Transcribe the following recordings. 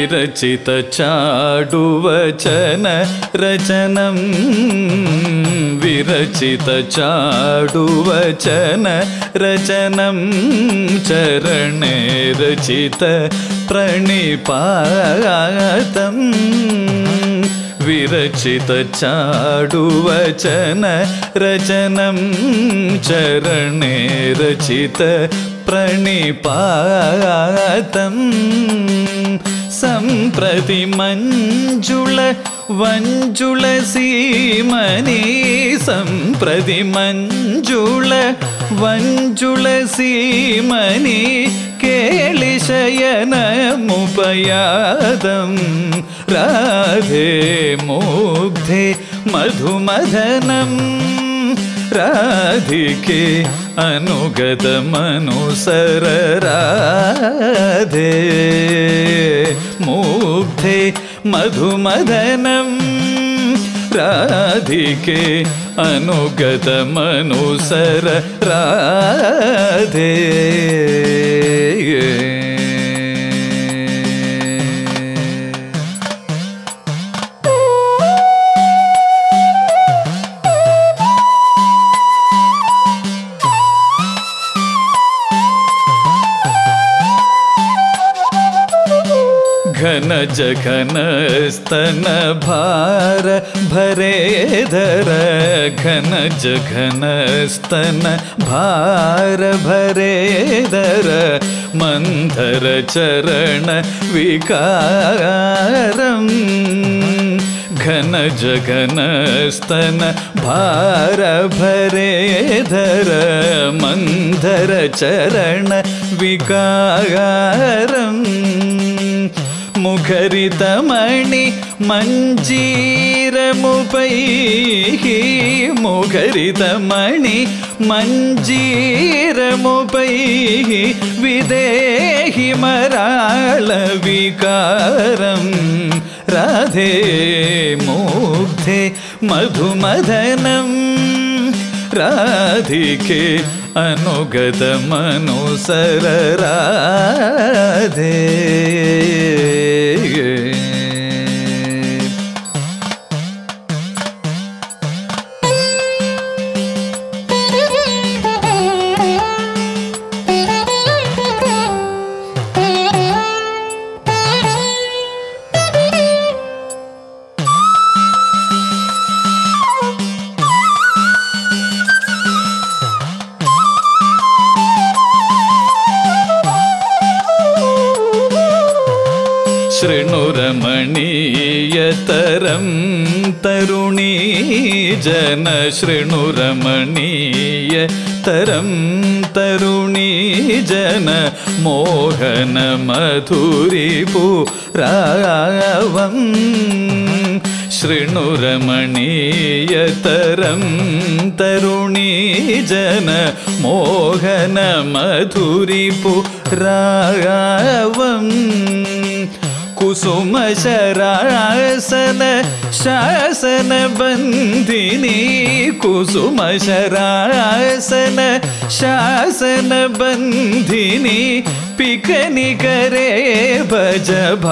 विरचित चाडुवचन रचनं विरचित चाडुवचन रचनं चरणे रचित प्रणिपातं विरचित चाडुवचन रचनं चरणे रचित प्रणिपातं सम्प्रति मञ्जुल वञ्जुल सीमनि सम्प्रति मञ्जुल वञ्जुल सीमनि केलिशयनमुपयातं राधे मुग्धे मधुमदनं राधिके अनुगतमनुसर राधे मुग्धे मधुमदनं राधिके अनुगतमनुसर राधे घन जघन स्तन भार भरेधर घन जघन स्तन भार भरेधर मंथर चरण विकारं घन जघन स्तन भार भरेधर मंथर चरण विकारं मुखरितमणि मञ्जीरमुपैः मुखरितमणि मञ्जीरमुपैः विदेहि मराळविकारं राधे मुग्धे मधुमदनं राधिके अनुगतमनुसर राधे शृणुरमणीयतरं तरुणी जन शृणुरमणीयतरं तरुणी जन मोहन मधुरिपुरावं शृणुरमणीयतरं तरुणी जन मोहन मधुरिपुरावं कुसुम शरासन शासन बंदिनी कुसुम शरासन शासन बंदिनी पिकनि करे भज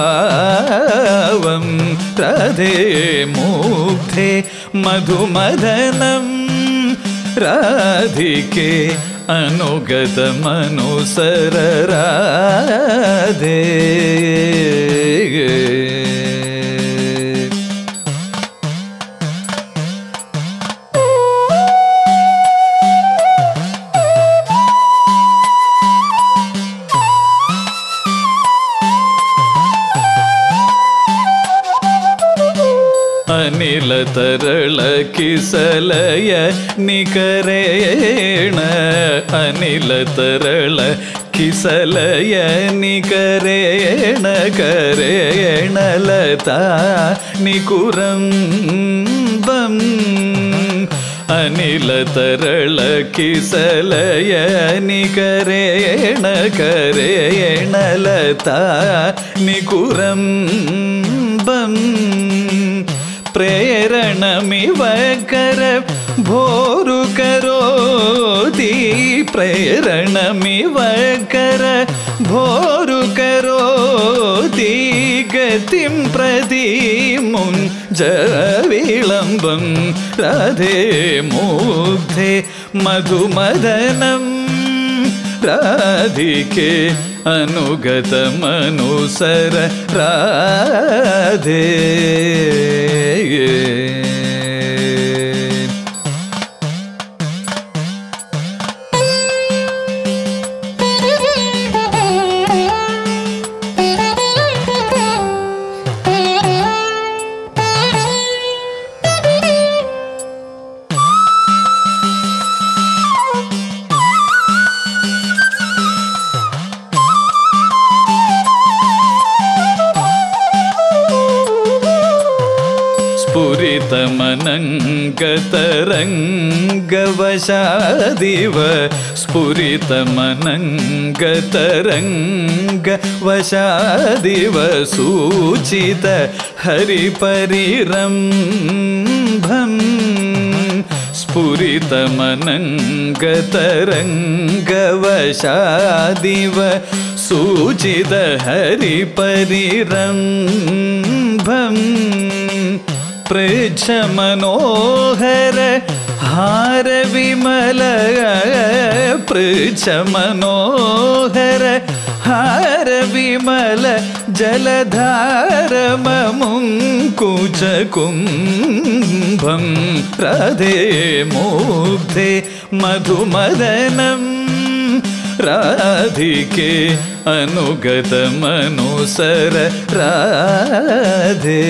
भावं राधे मुग्धे मधुमदनं राधिके अनुगतमनुसर राधे अनिल तरल किसलय निकरेण अनिल तरल किसलय निकरेण करेण लता निकुरंबं अनिल तरल किसलय निकरेण करेण लता निकुरंबं प्रेरणमिव कर भोरु करोति प्रेरणमिव कर भोरु करोति രതിം പ്രതിമുഞ്ചവിളംബം രാധേ മുഗ്ധേ മധുമദനം രാധികേ അനുഗതമനുസര രാധേ. സ്ഫുരിതമനംഗതരംഗവശാദിവ സ്ഫുരിതമനംഗതരംഗവശാദിവ സൂചിത ഹരിപരിരംഭം സ്ഫുരിതമനംഗതരംഗവശാദിവ സൂചിത ഹരിപരിരംഭം പൃച്ഛമനോഹര ഹാരവിമല പൃച്ഛമനോഹര ഹാരവിമല ജലധാരമമുങ്കുചകുംഭം രാധേ മുഗ്ധേ മധുമദനം രാധികേ അനുഗതമനുസര രാധേ.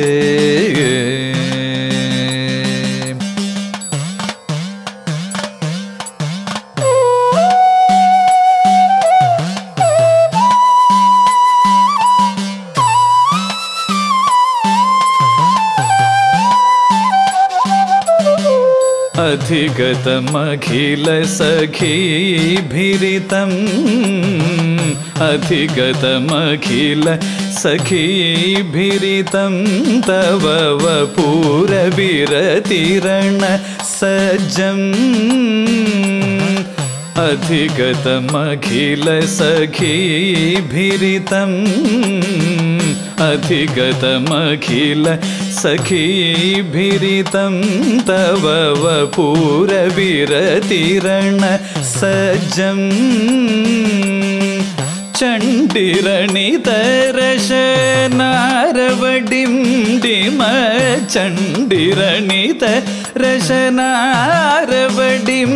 अधिगतमखिल सखीभिरितम् अधिगतमखिल सखीभिरितं तव वपुरविरतिरण सज्जम् अधिगतमखिल सखीभिरितम् अधिगतमखिल सखीभिरितं तव वपुरविरतिरण सज्जम् चण्डिरणितरशनारवडिं चण्डिरणितरशनारवडिं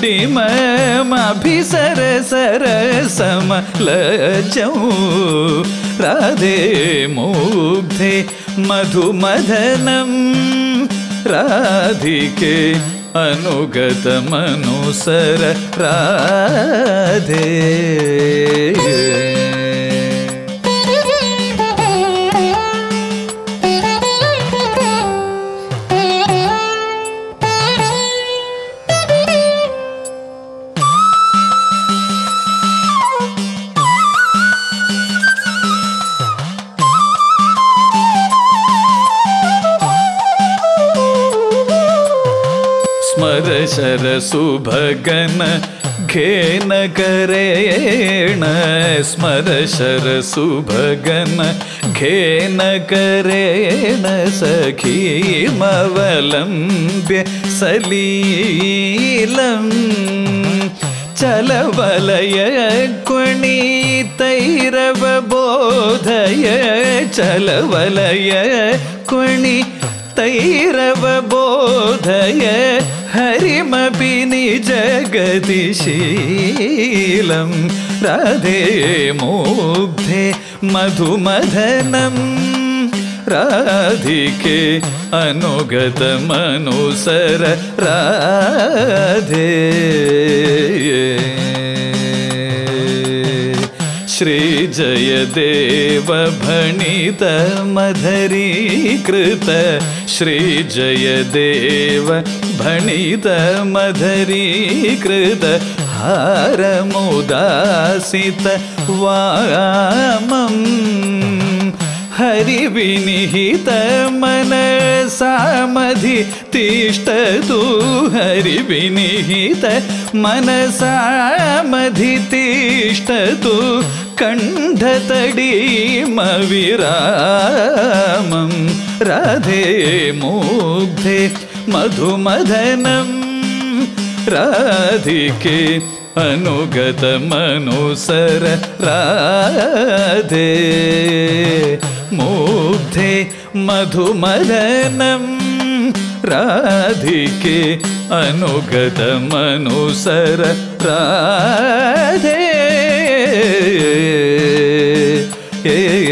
डिमभिसरसरसमलजौ राधे मुग्धे मधुमदनं राधिके अनुगतमनुसर राधे. स्मरशरसुभगन घेन करेण स्मरशरसुभगन घेन करेण सखीमवलम्ब्य सलीलम् चलवलय क्वणितैरवबोधय चलवलय क्वणि तैरवबोधय हरिमपि निजगतिशीलं राधे मुग्धे मधुमदनं राधिके अनुगतमनुसर राधे. श्रीजयदेव भणित मधरीकृत श्रीजयदेव भणित मधरीकृत हारमुदासित वामं हरिविनिहित मनसामधि तिष्ठतु हरिविनिहित मनसामधि तिष्ठतु കണ്ഠതടീമവിരാമം രാധേ മുഗ്ധേ മധുമദനം രാധികേ അനുഗതമനുസര രാധേ മുഗ്ധേ മധുമദനം രാധികേ അനുഗതമനുസര രാധേ